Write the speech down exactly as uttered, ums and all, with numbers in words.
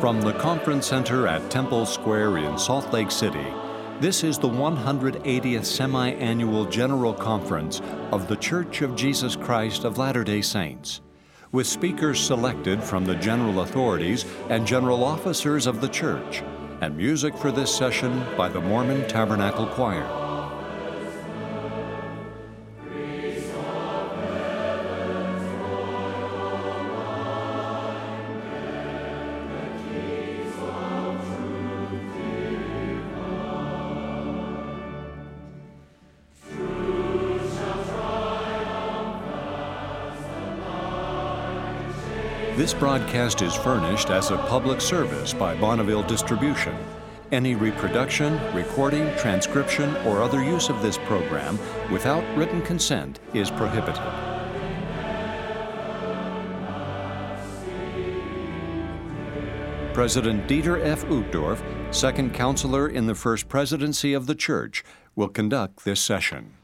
From the Conference Center at Temple Square in Salt Lake City, this is the one hundred eightieth Semi-Annual General Conference of The Church of Jesus Christ of Latter-day Saints, with speakers selected from the general authorities and general officers of the Church, and music for this session by the Mormon Tabernacle Choir. This broadcast is furnished as a public service by Bonneville Distribution. Any reproduction, recording, transcription, or other use of this program without written consent is prohibited. President Dieter F. Uchtdorf, Second Counselor in the First Presidency of the Church, will conduct this session.